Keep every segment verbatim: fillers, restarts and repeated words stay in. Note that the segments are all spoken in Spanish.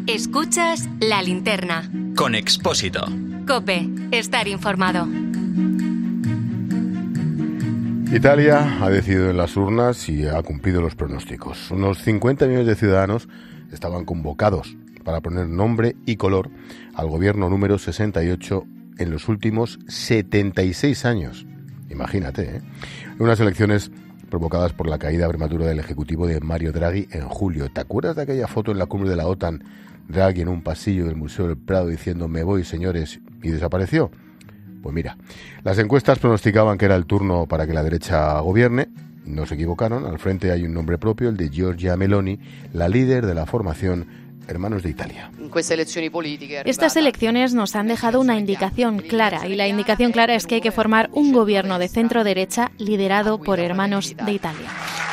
Escuchas La Linterna. Con Expósito. COPE. Estar informado. Italia ha decidido en las urnas y ha cumplido los pronósticos. Unos cincuenta millones de ciudadanos estaban convocados para poner nombre y color al gobierno número sesenta y ocho en los últimos setenta y seis años. Imagínate, ¿eh? Unas elecciones provocadas por la caída prematura del ejecutivo de Mario Draghi en julio. ¿Te acuerdas de aquella foto en la cumbre de la OTAN? Draghi en un pasillo del Museo del Prado diciendo "me voy, señores", y desapareció. Pues mira, las encuestas pronosticaban que era el turno para que la derecha gobierne. No se equivocaron. Al frente hay un nombre propio, el de Giorgia Meloni, la líder de la formación Hermanos de Italia. Estas elecciones nos han dejado una indicación clara, y la indicación clara es que hay que formar un gobierno de centro-derecha liderado por Hermanos de Italia.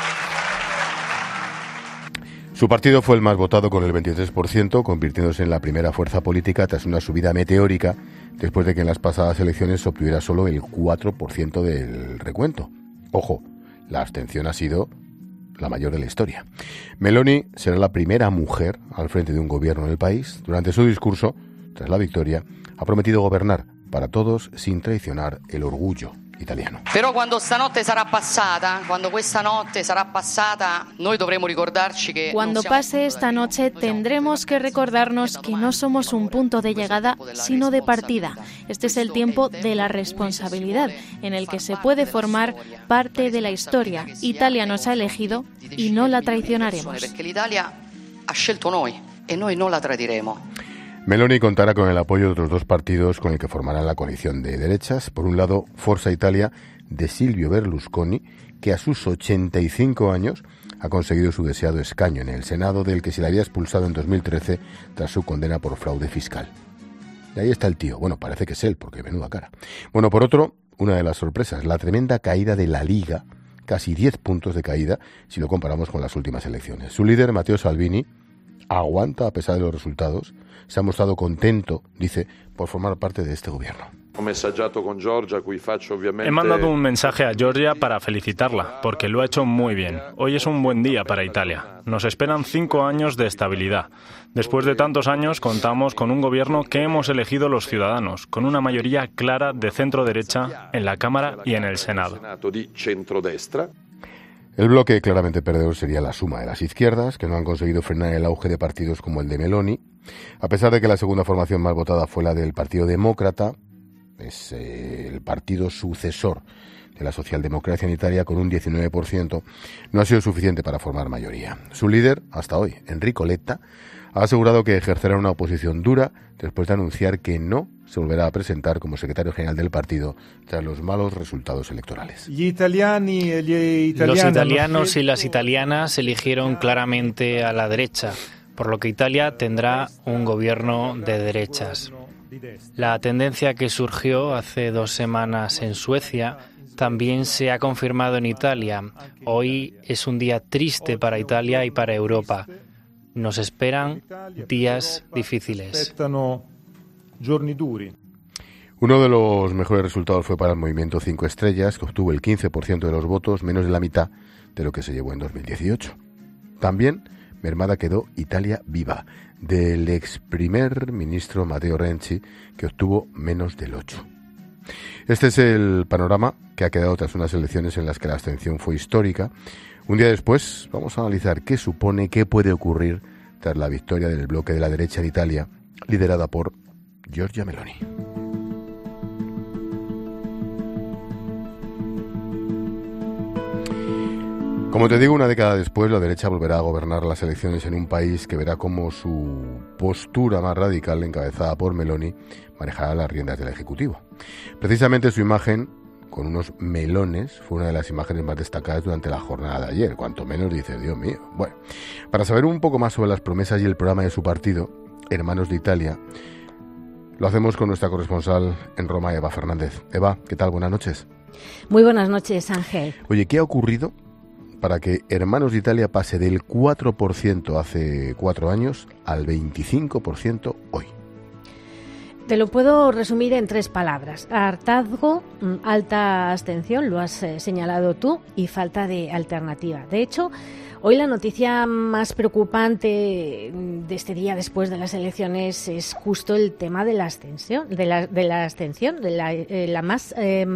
Su partido fue el más votado con el veintitrés por ciento, convirtiéndose en la primera fuerza política tras una subida meteórica después de que en las pasadas elecciones se obtuviera solo el cuatro por ciento del recuento. Ojo, la abstención ha sido la mayor de la historia. Meloni será la primera mujer al frente de un gobierno en el país. Durante su discurso, tras la victoria, ha prometido gobernar para todos sin traicionar el orgullo italiano. Però quando stanotte sarà passata, quando questa notte sarà passata, noi dovremo ricordarci che Cuando pase esta noche tendremos que recordarnos que no somos un punto de llegada, sino de partida. Este es el tiempo de la responsabilidad, en el que se puede formar parte de la historia. Italia nos ha elegido y no la traicionaremos. Perché l'Italia ha scelto noi e noi non la tradiremo. Meloni contará con el apoyo de otros dos partidos con el que formarán la coalición de derechas. Por un lado, Forza Italia de Silvio Berlusconi, que a sus ochenta y cinco años ha conseguido su deseado escaño en el Senado, del que se le había expulsado en dos mil trece tras su condena por fraude fiscal. Y ahí está el tío. Bueno, parece que es él, porque menuda cara. Bueno, por otro, una de las sorpresas, la tremenda caída de la Liga, casi diez puntos de caída si lo comparamos con las últimas elecciones. Su líder, Matteo Salvini, aguanta a pesar de los resultados. Se ha mostrado contento, dice, por formar parte de este gobierno. He mandado un mensaje a Giorgia para felicitarla, porque lo ha hecho muy bien. Hoy es un buen día para Italia. Nos esperan cinco años de estabilidad. Después de tantos años, contamos con un gobierno que hemos elegido los ciudadanos, con una mayoría clara de centro-derecha en la Cámara y en el Senado. El bloque claramente perdedor sería la suma de las izquierdas, que no han conseguido frenar el auge de partidos como el de Meloni. A pesar de que la segunda formación más votada fue la del Partido Demócrata, es eh, el partido sucesor de la socialdemocracia en Italia, con un diecinueve por ciento, no ha sido suficiente para formar mayoría. Su líder, hasta hoy, Enrico Letta, ha asegurado que ejercerá una oposición dura después de anunciar que no se volverá a presentar como secretario general del partido tras los malos resultados electorales. Los italianos y las italianas eligieron claramente a la derecha, por lo que Italia tendrá un gobierno de derechas. La tendencia que surgió hace dos semanas en Suecia también se ha confirmado en Italia. Hoy es un día triste para Italia y para Europa. Nos esperan días difíciles. Uno de los mejores resultados fue para el Movimiento Cinco Estrellas, que obtuvo el quince por ciento de los votos, menos de la mitad de lo que se llevó en dos mil dieciocho. También mermada quedó Italia Viva, del ex primer ministro Matteo Renzi, que obtuvo menos del ocho por ciento. Este es el panorama que ha quedado tras unas elecciones en las que la abstención fue histórica. Un día después vamos a analizar qué supone, qué puede ocurrir tras la victoria del bloque de la derecha en Italia, liderada por Giorgia Meloni. Como te digo, una década después, la derecha volverá a gobernar las elecciones en un país que verá cómo su postura más radical, encabezada por Meloni, manejará las riendas del Ejecutivo. Precisamente su imagen, con unos melones, fue una de las imágenes más destacadas durante la jornada de ayer. Cuanto menos dices, Dios mío. Bueno, para saber un poco más sobre las promesas y el programa de su partido, Hermanos de Italia, lo hacemos con nuestra corresponsal en Roma, Eva Fernández. Eva, ¿qué tal? Buenas noches. Muy buenas noches, Ángel. Oye, ¿qué ha ocurrido para que Hermanos de Italia pase del cuatro por ciento hace cuatro años al veinticinco por ciento hoy? Te lo puedo resumir en tres palabras. Hartazgo, alta abstención, lo has eh, señalado tú, y falta de alternativa. De hecho, hoy la noticia más preocupante de este día después de las elecciones es justo el tema de la abstención, de la, de la abstención, de la, eh, la más eh,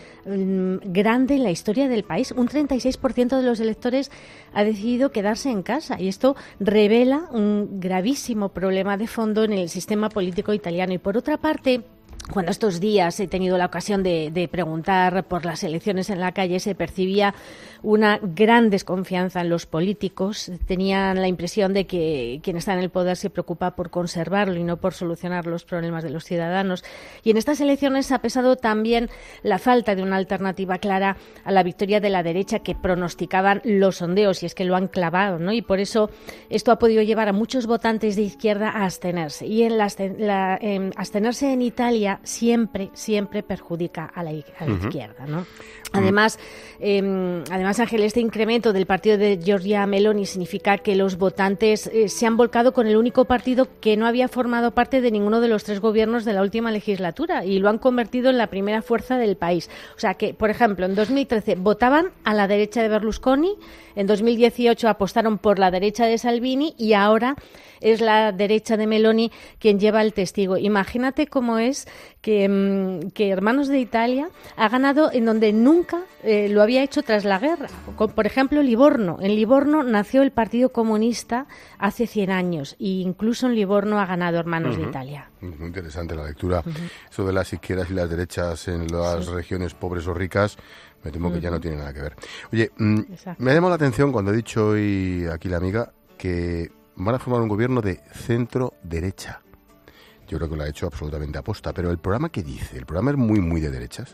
grande en la historia del país. Un treinta y seis por ciento de los electores ha decidido quedarse en casa, y esto revela un gravísimo problema de fondo en el sistema político italiano. Y por otra parte, cuando estos días he tenido la ocasión de, de preguntar por las elecciones en la calle, se percibía una gran desconfianza en los políticos. Tenían la impresión de que quien está en el poder se preocupa por conservarlo y no por solucionar los problemas de los ciudadanos. Y en estas elecciones ha pesado también la falta de una alternativa clara a la victoria de la derecha que pronosticaban los sondeos, y es que lo han clavado, ¿no? Y por eso esto ha podido llevar a muchos votantes de izquierda a abstenerse. Y en la, la, en abstenerse en Italia siempre, siempre perjudica a la, a la uh-huh. izquierda, ¿no? Además, eh, además, Ángel, este incremento del partido de Giorgia Meloni significa que los votantes eh, se han volcado con el único partido que no había formado parte de ninguno de los tres gobiernos de la última legislatura, y lo han convertido en la primera fuerza del país. O sea que, por ejemplo, en dos mil trece votaban a la derecha de Berlusconi, en dos mil dieciocho apostaron por la derecha de Salvini, y ahora es la derecha de Meloni quien lleva el testigo. Imagínate cómo es que, que Hermanos de Italia ha ganado en donde nunca eh, lo había hecho tras la guerra. Por ejemplo, Livorno. En Livorno nació el Partido Comunista hace cien años, e incluso en Livorno ha ganado Hermanos uh-huh. de Italia. Muy interesante la lectura. Uh-huh. Eso de las izquierdas y las derechas en las sí. regiones pobres o ricas, me temo que uh-huh. ya no tiene nada que ver. Oye, mm, me ha llamado la atención cuando ha dicho hoy aquí la amiga que van a formar un gobierno de centro-derecha. Yo creo que lo ha hecho absolutamente aposta. Pero ¿el programa qué dice? ¿El programa es muy, muy de derechas?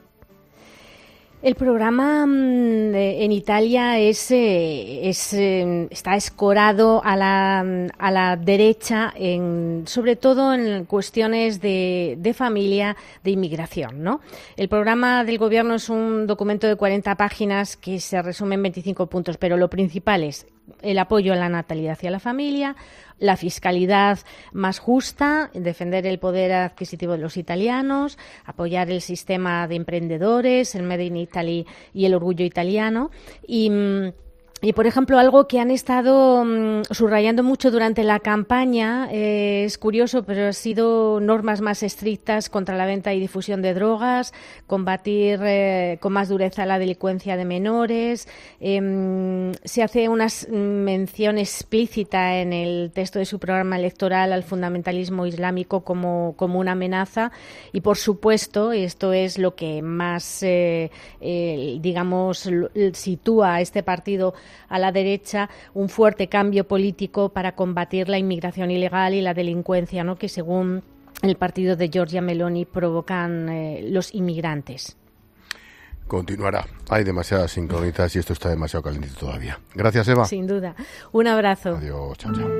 El programa mmm, en Italia es, eh, es eh, está escorado a la, a la derecha, en, sobre todo en cuestiones de, de familia, de inmigración, ¿no? El programa del gobierno es un documento de cuarenta páginas que se resume en veinticinco puntos, pero lo principal es el apoyo a la natalidad y a la familia, la fiscalidad más justa, defender el poder adquisitivo de los italianos, apoyar el sistema de emprendedores, el Made in Italy y el orgullo italiano. Y Y, por ejemplo, algo que han estado um, subrayando mucho durante la campaña, eh, es curioso, pero han sido normas más estrictas contra la venta y difusión de drogas, combatir eh, con más dureza la delincuencia de menores. Eh, se hace una mención explícita en el texto de su programa electoral al fundamentalismo islámico como, como una amenaza. Y, por supuesto, esto es lo que más, eh, eh, digamos, sitúa a este partido a la derecha, un fuerte cambio político para combatir la inmigración ilegal y la delincuencia, ¿no?, que según el partido de Giorgia Meloni provocan eh, los inmigrantes. Continuará. Hay demasiadas incógnitas y esto está demasiado calentito todavía. Gracias, Eva. Sin duda. Un abrazo. Adiós. Chao, chao.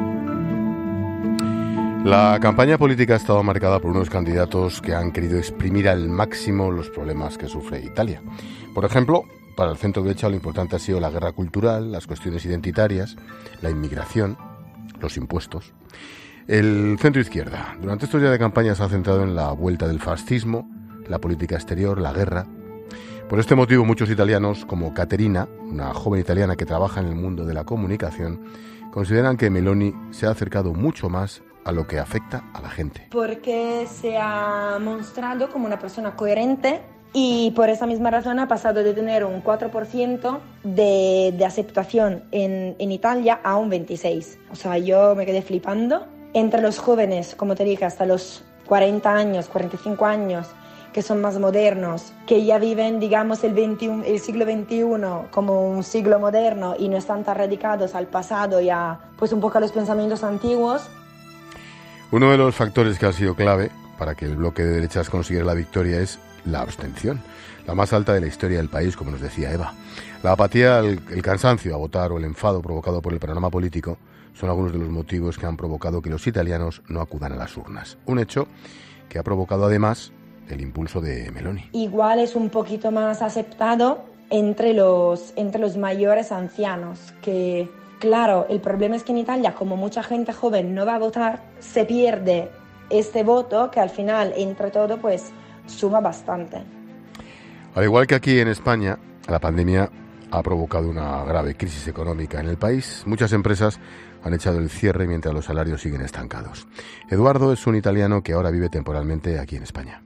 La campaña política ha estado marcada por unos candidatos que han querido exprimir al máximo los problemas que sufre Italia. Por ejemplo, para el centro derecha lo importante ha sido la guerra cultural, las cuestiones identitarias, la inmigración, los impuestos. El centro izquierda, durante estos días de campaña, se ha centrado en la vuelta del fascismo, la política exterior, la guerra. Por este motivo, muchos italianos, como Caterina, una joven italiana que trabaja en el mundo de la comunicación, consideran que Meloni se ha acercado mucho más a lo que afecta a la gente. Porque se ha mostrado como una persona coherente y por esa misma razón ha pasado de tener un cuatro por ciento de, de aceptación en, en Italia a un veintiséis por ciento. O sea, yo me quedé flipando. Entre los jóvenes, como te dije, hasta los cuarenta años, cuarenta y cinco años, que son más modernos, que ya viven, digamos, el, veintiuno, el siglo veintiuno como un siglo moderno y no están tan radicados al pasado y a, pues un poco a los pensamientos antiguos. Uno de los factores que ha sido clave para que el bloque de derechas consiguiera la victoria es la abstención, la más alta de la historia del país, como nos decía Eva. La apatía, el, el cansancio a votar o el enfado provocado por el panorama político son algunos de los motivos que han provocado que los italianos no acudan a las urnas. Un hecho que ha provocado además el impulso de Meloni. Igual es un poquito más aceptado entre los, entre los mayores ancianos, que claro, el problema es que en Italia, como mucha gente joven no va a votar, se pierde este voto que al final, entre todo, pues suma bastante. Al igual que aquí en España, la pandemia ha provocado una grave crisis económica en el país. Muchas empresas han echado el cierre mientras los salarios siguen estancados. Eduardo es un italiano que ahora vive temporalmente aquí en España.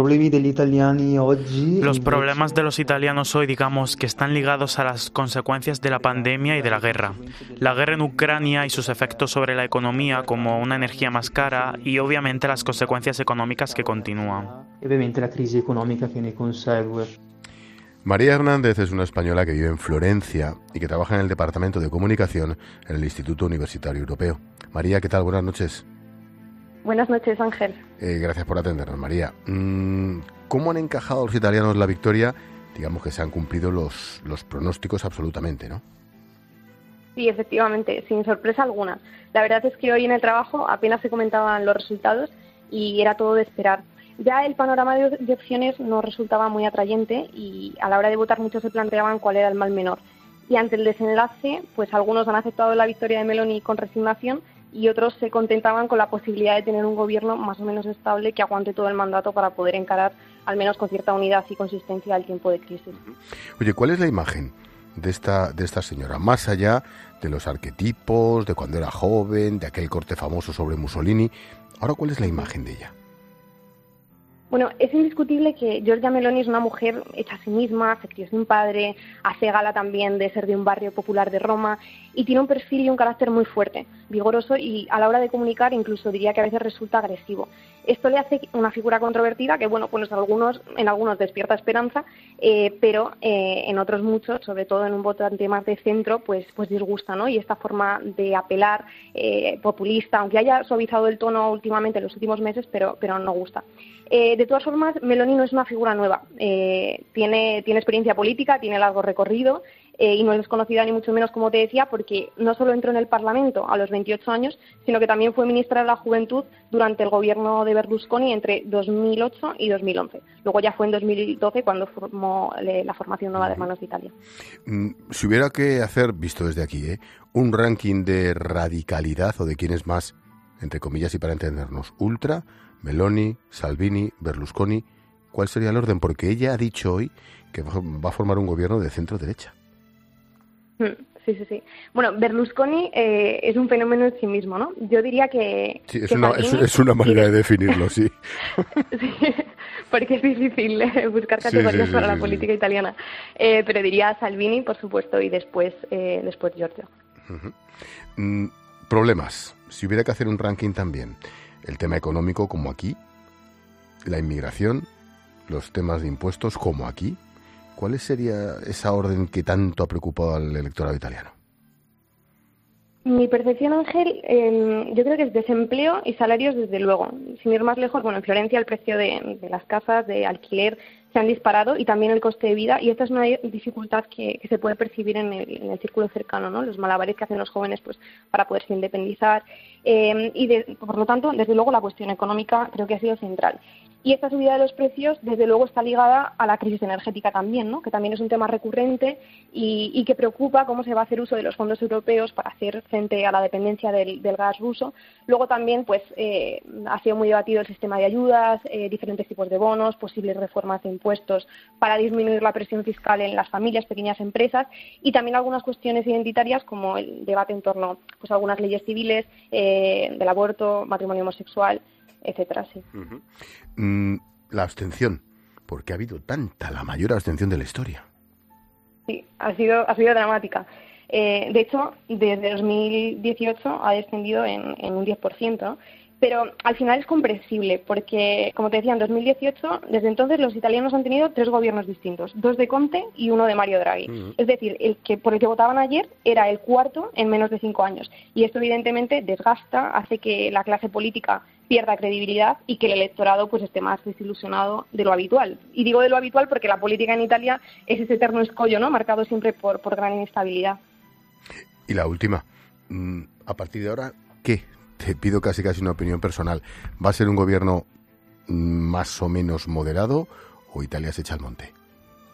Los problemas de los italianos hoy, digamos, que están ligados a las consecuencias de la pandemia y de la guerra. La guerra en Ucrania y sus efectos sobre la economía, como una energía más cara, y obviamente las consecuencias económicas que continúan. Obviamente la crisis económica que ne consegue. María Hernández es una española que vive en Florencia y que trabaja en el Departamento de Comunicación en el Instituto Universitario Europeo. María, ¿qué tal? Buenas noches. Buenas noches, Ángel. Eh, gracias por atendernos, María. ¿Cómo han encajado los italianos la victoria? Digamos que se han cumplido los, los pronósticos absolutamente, ¿no? Sí, efectivamente, sin sorpresa alguna. La verdad es que hoy en el trabajo apenas se comentaban los resultados y era todo de esperar. Ya el panorama de opciones no resultaba muy atrayente y a la hora de votar muchos se planteaban cuál era el mal menor. Y ante el desenlace, pues algunos han aceptado la victoria de Meloni con resignación y otros se contentaban con la posibilidad de tener un gobierno más o menos estable que aguante todo el mandato para poder encarar, al menos con cierta unidad y consistencia, el tiempo de crisis. Oye, ¿cuál es la imagen de esta, de esta señora? Más allá de los arquetipos, de cuando era joven, de aquel corte famoso sobre Mussolini, ahora, ¿cuál es la imagen de ella? Bueno, es indiscutible que Giorgia Meloni es una mujer hecha a sí misma, se crió sin padre, hace gala también de ser de un barrio popular de Roma y tiene un perfil y un carácter muy fuerte, vigoroso y a la hora de comunicar incluso diría que a veces resulta agresivo. Esto le hace una figura controvertida que, bueno, pues algunos, en algunos despierta esperanza, eh, pero eh, en otros muchos, sobre todo en un votante más de centro, pues, pues disgusta, ¿no? Y esta forma de apelar eh, populista, aunque haya suavizado el tono últimamente en los últimos meses, pero, pero no gusta. Eh, de todas formas, Meloni no es una figura nueva. Eh, tiene, tiene experiencia política, tiene largo recorrido eh, y no es desconocida ni mucho menos, como te decía, porque no solo entró en el Parlamento a los veintiocho años, sino que también fue ministra de la Juventud durante el gobierno de Berlusconi entre dos mil ocho y dos mil once. Luego ya fue en dos mil doce cuando formó eh, la formación Nueva de Hermanos de Italia. Si hubiera que hacer, visto desde aquí, ¿eh? un ranking de radicalidad o de quién es más, entre comillas y para entendernos, ultra, Meloni, Salvini, Berlusconi, ¿cuál sería el orden? Porque ella ha dicho hoy que va a formar un gobierno de centro-derecha. Sí, sí, sí. Bueno, Berlusconi eh, es un fenómeno en sí mismo, ¿no? Yo diría que... Sí, es, que una, Salvini... es, es una manera de definirlo, sí. Sí, porque es difícil eh, buscar categorías sí, sí, sí, para sí, la política sí. italiana. Eh, pero diría Salvini, por supuesto, y después, eh, después Giorgia. Uh-huh. Mm, problemas. Si hubiera que hacer un ranking también, el tema económico como aquí, la inmigración, los temas de impuestos como aquí, ¿cuál sería esa orden que tanto ha preocupado al electorado italiano? Mi percepción, Ángel, eh, yo creo que es desempleo y salarios desde luego. Sin ir más lejos, bueno, en Florencia el precio de, de las casas, de alquiler, se han disparado y también el coste de vida, y esta es una dificultad que, que se puede percibir en el, en el círculo cercano, ¿no? Los malabares que hacen los jóvenes pues para poderse independizar eh, y de, por lo tanto, desde luego la cuestión económica creo que ha sido central. Y esta subida de los precios, desde luego, está ligada a la crisis energética también, ¿no? Que también es un tema recurrente y, y que preocupa cómo se va a hacer uso de los fondos europeos para hacer frente a la dependencia del, del gas ruso. Luego también pues eh, ha sido muy debatido el sistema de ayudas, eh, diferentes tipos de bonos, posibles reformas de impuestos para disminuir la presión fiscal en las familias, pequeñas empresas y también algunas cuestiones identitarias como el debate en torno pues, a algunas leyes civiles, eh, del aborto, matrimonio homosexual, etcétera, sí. Uh-huh. Mm, la abstención, ¿por qué ha habido tanta, la mayor abstención de la historia? Sí, ha sido, ha sido dramática. Eh, de hecho, desde dos mil dieciocho ha descendido en, en un diez por ciento, pero al final es comprensible porque, como te decía, en dos mil dieciocho, desde entonces los italianos han tenido tres gobiernos distintos, dos de Conte y uno de Mario Draghi. Uh-huh. Es decir, el que por el que votaban ayer era el cuarto en menos de cinco años. Y esto evidentemente desgasta, hace que la clase política pierda credibilidad y que el electorado pues esté más desilusionado de lo habitual. Y digo de lo habitual porque la política en Italia es ese eterno escollo, ¿no? Marcado siempre por, por gran inestabilidad. Y la última, a partir de ahora, ¿qué? Te pido casi casi una opinión personal. ¿Va a ser un gobierno más o menos moderado o Italia se echa al monte?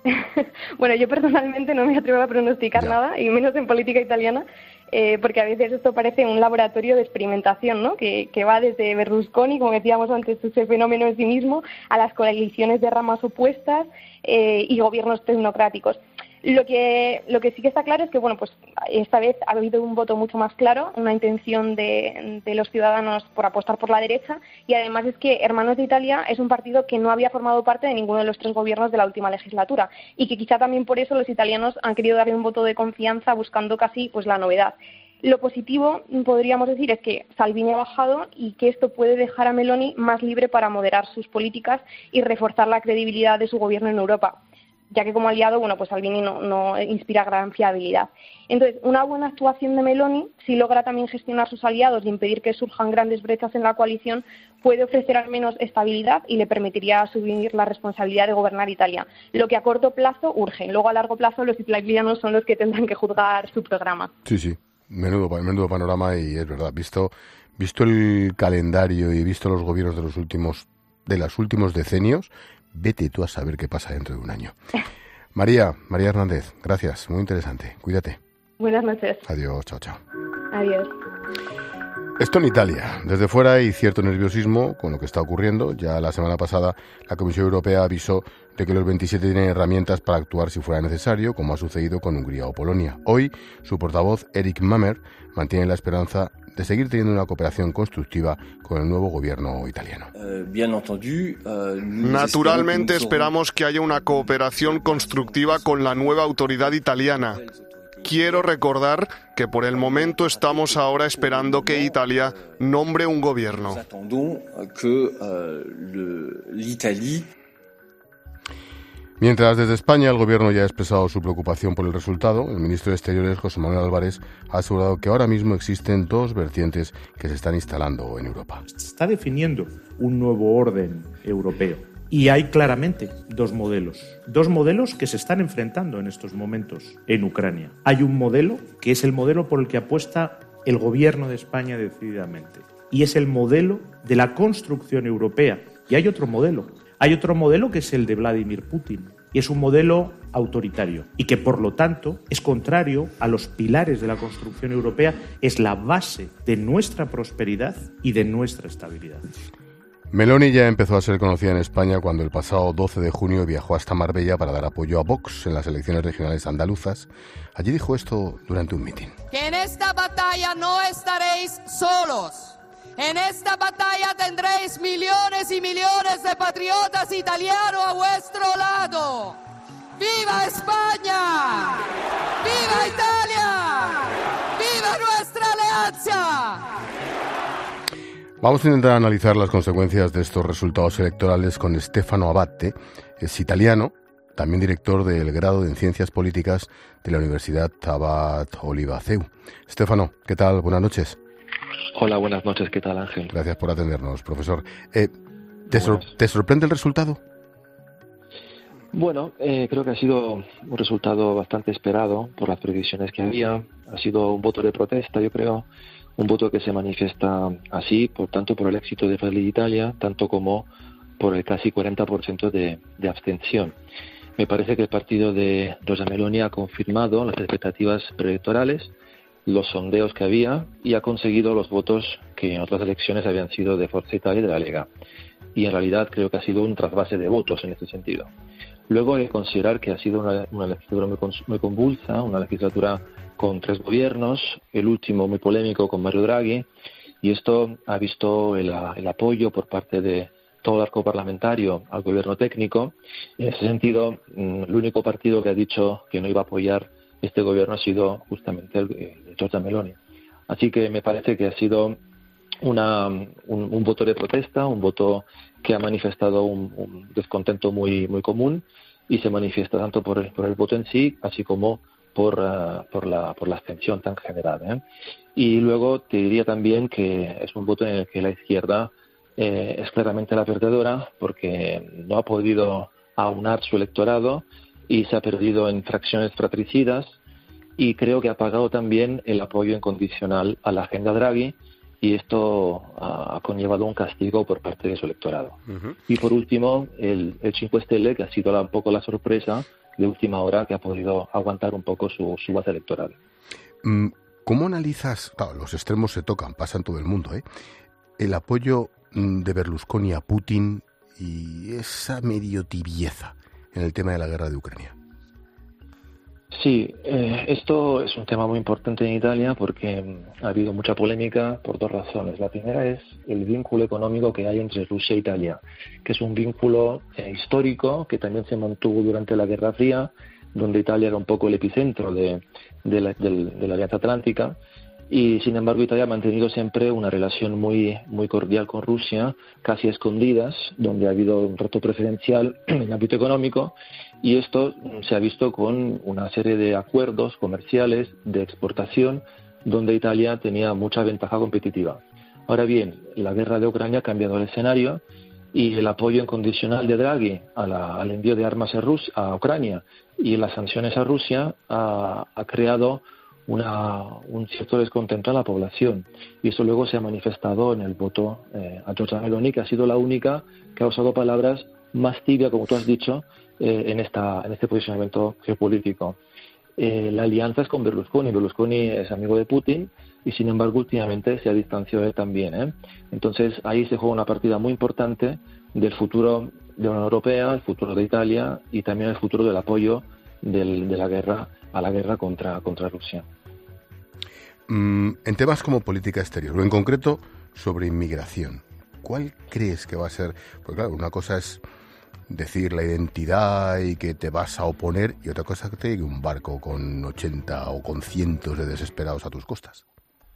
Bueno, yo personalmente no me atrevo a pronosticar ya. nada, y menos en política italiana, eh, porque a veces esto parece un laboratorio de experimentación, ¿no? Que, que va desde Berlusconi, como decíamos antes, ese fenómeno en sí mismo, a las coaliciones de ramas opuestas eh, y gobiernos tecnocráticos. Lo que, lo que sí que está claro es que, bueno, pues esta vez ha habido un voto mucho más claro, una intención de, de los ciudadanos por apostar por la derecha, y además es que Hermanos de Italia es un partido que no había formado parte de ninguno de los tres gobiernos de la última legislatura, y que quizá también por eso los italianos han querido darle un voto de confianza buscando casi pues la novedad. Lo positivo, podríamos decir, es que Salvini ha bajado y que esto puede dejar a Meloni más libre para moderar sus políticas y reforzar la credibilidad de su gobierno en Europa, ya que como aliado, bueno, pues Salvini no, no inspira gran fiabilidad. Entonces, una buena actuación de Meloni, si logra también gestionar sus aliados y impedir que surjan grandes brechas en la coalición, puede ofrecer al menos estabilidad y le permitiría asumir la responsabilidad de gobernar Italia, lo que a corto plazo urge. Luego, a largo plazo, los italianos son los que tendrán que juzgar su programa. Sí, sí, menudo, menudo panorama, y es verdad, visto, visto el calendario y visto los gobiernos de los últimos, de los últimos decenios, vete tú a saber qué pasa dentro de un año. María, María Hernández, gracias, muy interesante. Cuídate. Buenas noches. Adiós, chao, chao. Adiós. Esto en Italia. Desde fuera hay cierto nerviosismo con lo que está ocurriendo. Ya la semana pasada la Comisión Europea avisó de que los veintisiete tienen herramientas para actuar si fuera necesario, como ha sucedido con Hungría o Polonia. Hoy, su portavoz, Eric Mamer, mantiene la esperanza de seguir teniendo una cooperación constructiva con el nuevo gobierno italiano. Naturalmente esperamos que haya una cooperación constructiva con la nueva autoridad italiana. Quiero recordar que por el momento estamos ahora esperando que Italia nombre un gobierno. Mientras desde España el gobierno ya ha expresado su preocupación por el resultado, el ministro de Exteriores, José Manuel Álvarez, ha asegurado que ahora mismo existen dos vertientes que se están instalando en Europa. Se está definiendo un nuevo orden europeo y hay claramente dos modelos, dos modelos que se están enfrentando en estos momentos en Ucrania. Hay un modelo que es el modelo por el que apuesta el gobierno de España decididamente, y es el modelo de la construcción europea. Y hay otro modelo. Hay otro modelo que es el de Vladimir Putin, y es un modelo autoritario y que, por lo tanto, es contrario a los pilares de la construcción europea, es la base de nuestra prosperidad y de nuestra estabilidad. Meloni ya empezó a ser conocida en España cuando el pasado doce de junio viajó hasta Marbella para dar apoyo a Vox en las elecciones regionales andaluzas. Allí dijo esto durante un mitin. Que en esta batalla no estaréis solos. En esta batalla tendréis millones y millones de patriotas italianos a vuestro lado. ¡Viva España! ¡Viva Italia! ¡Viva nuestra alianza! Vamos a intentar analizar las consecuencias de estos resultados electorales con Stefano Abate. Es italiano, también director del grado en Ciencias Políticas de la Universidad Abad Oliva C E U. Stefano, ¿qué tal? Buenas noches. Hola, buenas noches. ¿Qué tal, Ángel? Gracias por atendernos, profesor. Eh, ¿te, sor- ¿Te sorprende el resultado? Bueno, eh, creo que ha sido un resultado bastante esperado por las previsiones que había. Ha sido un voto de protesta, yo creo, un voto que se manifiesta así, por tanto por el éxito de Fratelli d'Italia, tanto como por el casi cuarenta por ciento de, de abstención. Me parece que el partido de Giorgia Meloni ha confirmado las expectativas preelectorales, los sondeos que había, y ha conseguido los votos que en otras elecciones habían sido de Forza Italia y de la Lega. Y en realidad creo que ha sido un trasvase de votos en este sentido. Luego hay que considerar que ha sido una, una legislatura muy, muy convulsa, una legislatura con tres gobiernos, el último muy polémico con Mario Draghi, y esto ha visto el, el apoyo por parte de todo el arco parlamentario al gobierno técnico. En ese sentido, el único partido que ha dicho que no iba a apoyar este gobierno ha sido justamente el de Giorgia Meloni. Así que me parece que ha sido una, un, un voto de protesta, un voto que ha manifestado un, un descontento muy muy común, y se manifiesta tanto por el, por el voto en sí, así como por, uh, por, la, por la abstención tan general, ¿eh? Y luego te diría también que es un voto en el que la izquierda eh, es claramente la perdedora, porque no ha podido aunar su electorado y se ha perdido en fracciones fratricidas, y creo que ha pagado también el apoyo incondicional a la agenda Draghi, y esto ha conllevado un castigo por parte de su electorado. Uh-huh. Y por último, el, el cinco Stelle, que ha sido la, un poco la sorpresa, de última hora que ha podido aguantar un poco su, su base electoral. ¿Cómo analizas, claro, los extremos se tocan, pasa en todo el mundo, ¿eh? el apoyo de Berlusconi a Putin y esa medio tibieza en el tema de la guerra de Ucrania? Sí, eh, esto es un tema muy importante en Italia porque ha habido mucha polémica por dos razones. La primera es el vínculo económico que hay entre Rusia e Italia, que es un vínculo eh, histórico que también se mantuvo durante la Guerra Fría, donde Italia era un poco el epicentro de, de, la, de, de la Alianza Atlántica. Y sin embargo Italia ha mantenido siempre una relación muy muy cordial con Rusia, casi escondidas, donde ha habido un trato preferencial en el ámbito económico, y esto se ha visto con una serie de acuerdos comerciales de exportación donde Italia tenía mucha ventaja competitiva. Ahora bien, la guerra de Ucrania ha cambiado el escenario y el apoyo incondicional de Draghi a la, al envío de armas a, Rus, a Ucrania y las sanciones a Rusia ha, ha creado Una, un cierto descontento a la población, y eso luego se ha manifestado en el voto eh, a Giorgia Meloni, que ha sido la única que ha usado palabras más tibias, como tú has dicho, eh, en, esta, en este posicionamiento geopolítico. Eh, la alianza es con Berlusconi. Berlusconi es amigo de Putin y sin embargo últimamente se ha distanciado él también, ¿eh? Entonces ahí se juega una partida muy importante del futuro de la Unión Europea, el futuro de Italia y también el futuro del apoyo del, de la guerra a la guerra contra, contra Rusia. Mm, en temas como política exterior, o en concreto sobre inmigración, ¿cuál crees que va a ser? Porque claro, una cosa es decir la identidad y que te vas a oponer, y otra cosa que te llegue un barco con ochenta o con cientos de desesperados a tus costas.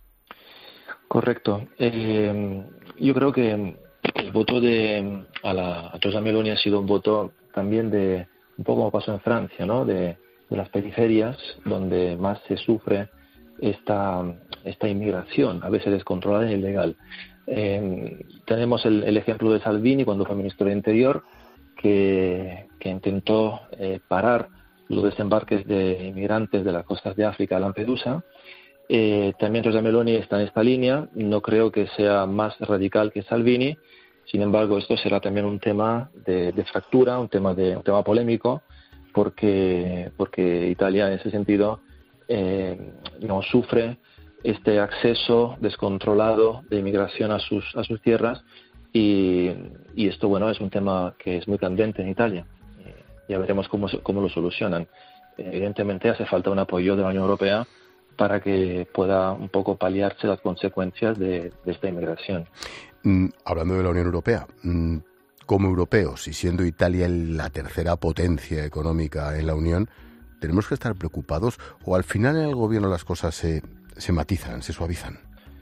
Correcto. Eh, yo creo que el voto de a la a Giorgia Meloni ha sido un voto también de un poco como pasó en Francia, ¿no? De de las periferias, donde más se sufre esta, esta inmigración, a veces descontrolada e ilegal. Eh, tenemos el, el ejemplo de Salvini cuando fue ministro de Interior, que, que intentó eh, parar los desembarques de inmigrantes de las costas de África a Lampedusa. Eh, también Giorgia Meloni está en esta línea, no creo que sea más radical que Salvini, sin embargo esto será también un tema de, de fractura, un tema, de, un tema polémico, porque porque Italia en ese sentido eh, no sufre este acceso descontrolado de inmigración a sus a sus tierras y, y esto bueno es un tema que es muy candente en Italia. Eh, ya veremos cómo cómo lo solucionan. Eh, evidentemente hace falta un apoyo de la Unión Europea para que pueda un poco paliarse las consecuencias de, de esta inmigración. Mm, hablando de la Unión Europea, mm, como europeos y siendo Italia la tercera potencia económica en la Unión, ¿tenemos que estar preocupados o al final en el gobierno las cosas se, se matizan, se suavizan?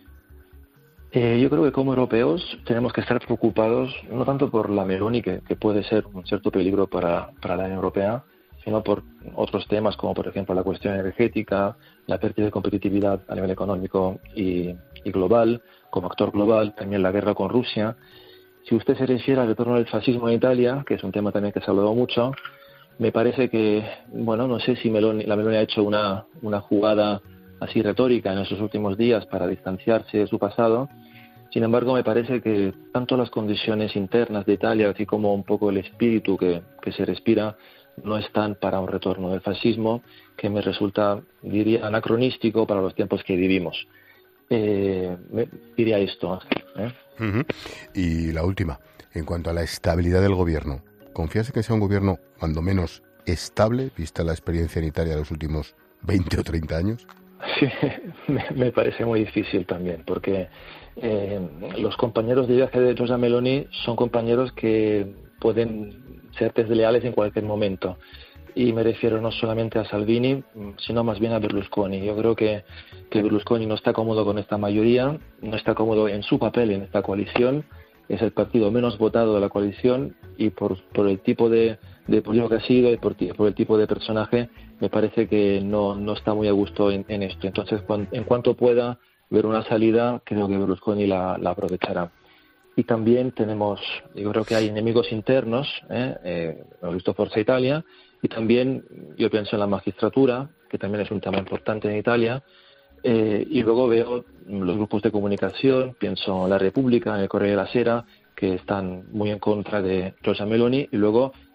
Eh, yo creo que como europeos tenemos que estar preocupados no tanto por la Meloni, que, que puede ser un cierto peligro para, para la Unión Europea, sino por otros temas como por ejemplo la cuestión energética, la pérdida de competitividad a nivel económico y, y global, como actor global, también la guerra con Rusia. Si usted se refiere al retorno del fascismo en Italia, que es un tema también que se ha hablado mucho, me parece que, bueno, no sé si Meloni, la Meloni ha hecho una, una jugada así retórica en estos últimos días para distanciarse de su pasado. Sin embargo, me parece que tanto las condiciones internas de Italia, así como un poco el espíritu que, que se respira, no están para un retorno del fascismo, que me resulta, diría, anacronístico para los tiempos que vivimos. Eh, me diría esto. ¿eh? Uh-huh. Y la última, en cuanto a la estabilidad del gobierno, ¿confías en que sea un gobierno, cuando menos, estable, vista la experiencia en Italia de los últimos veinte o treinta años? Sí, me, me parece muy difícil también, porque eh, los compañeros de viaje de Giorgia Meloni son compañeros que pueden ser desleales en cualquier momento. Y me refiero no solamente a Salvini, sino más bien a Berlusconi. Yo creo que, que Berlusconi no está cómodo con esta mayoría, no está cómodo en su papel en esta coalición, es el partido menos votado de la coalición y por, por el tipo de, de político que ha sido y por, por el tipo de personaje, me parece que no, no está muy a gusto en, en esto. Entonces, cuando, en cuanto pueda ver una salida, creo que Berlusconi la, la aprovechará. Y también tenemos, yo creo que hay enemigos internos, ¿eh? Eh, hemos visto Forza Italia, y también yo pienso en la magistratura, que también es un tema importante en Italia, eh, y luego veo los grupos de comunicación, pienso en La Repubblica, en el Corriere della Sera, que están muy en contra de Giorgia Meloni, y luego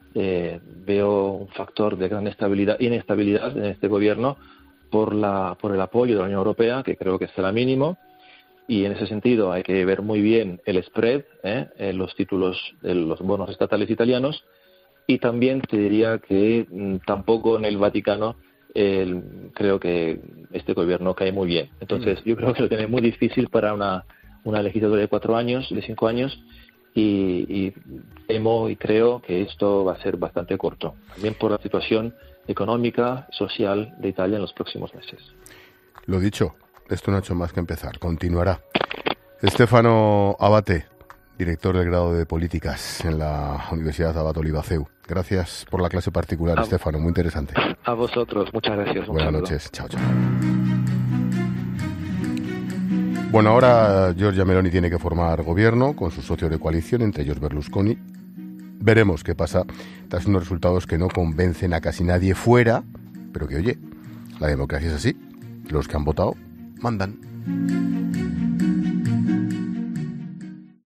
eh, veo un factor de gran estabilidad, inestabilidad en este gobierno por, la, por el apoyo de la Unión Europea, que creo que será mínimo. Y en ese sentido hay que ver muy bien el spread, ¿eh? en los títulos de los bonos estatales italianos. Y también te diría que m, tampoco en el Vaticano eh, creo que este gobierno cae muy bien. Entonces yo creo que lo tiene muy difícil para una, una legislatura de cuatro años, de cinco años, y, y temo y creo que esto va a ser bastante corto. También por la situación económica, social de Italia en los próximos meses. Lo dicho. Esto no ha hecho más que empezar. Continuará. Stefano Abate, director del grado de Políticas en la Universidad Abato Libaceu. Gracias por la clase particular, a, Stefano, muy interesante. A vosotros, muchas gracias. Buenas noches, chao, chao. Bueno, ahora Giorgia Meloni tiene que formar gobierno con sus socios de coalición, entre ellos Berlusconi. Veremos qué pasa tras unos resultados que no convencen a casi nadie fuera, pero que, oye, la democracia es así. Los que han votado mandan.